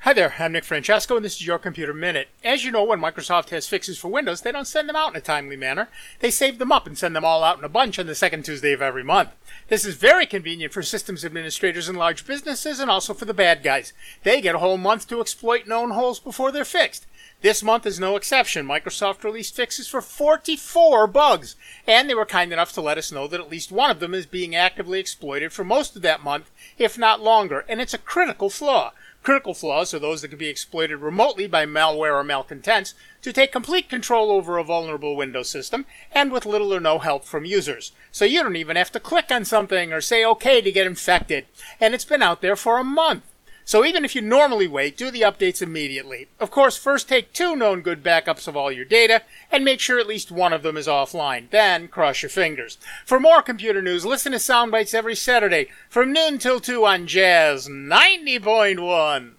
Hi there, I'm Nick Francesco, and this is your Computer Minute. As you know, when Microsoft has fixes for Windows, they don't send them out in a timely manner. They save them up and send them all out in a bunch on the second Tuesday of every month. This is very convenient for systems administrators and large businesses, and also for the bad guys. They get a whole month to exploit known holes before they're fixed. This month is no exception. Microsoft released fixes for 44 bugs, and they were kind enough to let us know that at least one of them is being actively exploited for most of that month, if not longer, and it's a critical flaw. Critical flaws are those that can be exploited remotely by malware or malcontents to take complete control over a vulnerable Windows system and with little or no help from users. So you don't even have to click on something or say OK to get infected. And it's been out there for a month. So even if you normally wait, do the updates immediately. Of course, first take 2 known good backups of all your data and make sure at least one of them is offline. Then cross your fingers. For more computer news, listen to Soundbites every Saturday from noon till 2 on Jazz 90.1.